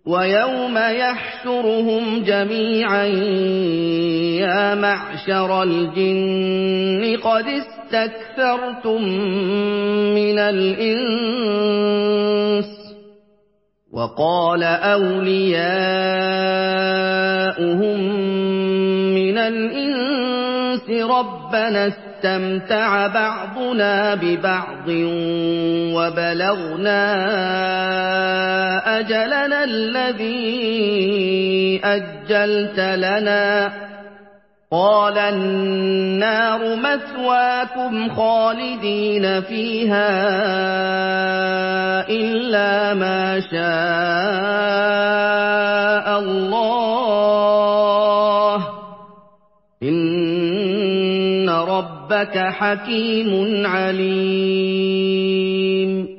وَيَوْمَ يَحْشُرُهُمْ جَمِيعًا يَا مَعْشَرَ الْجِنِّ قَدِ اسْتَكْثَرْتُم مِّنَ الْإِنسِ ۖ وَقَالَ أَوْلِيَاؤُهُم مِّنَ الْإِنسِ رَبَّنَا اسْتَمْتَعَ بَعْضُنَا بِبَعْضٍ وَبَلَغْنَا أَجَلَنَا الَّذِي أَجَّلْتَ لَنَا ۚ قَالَ النَّارُ مَثْوَاكُمْ خَالِدِينَ فِيهَا إِلَّا مَا شَاءَ اللَّهُ ۗ إِنَّ رَبَّكَ حَكِيمٌ عَلِيمٌ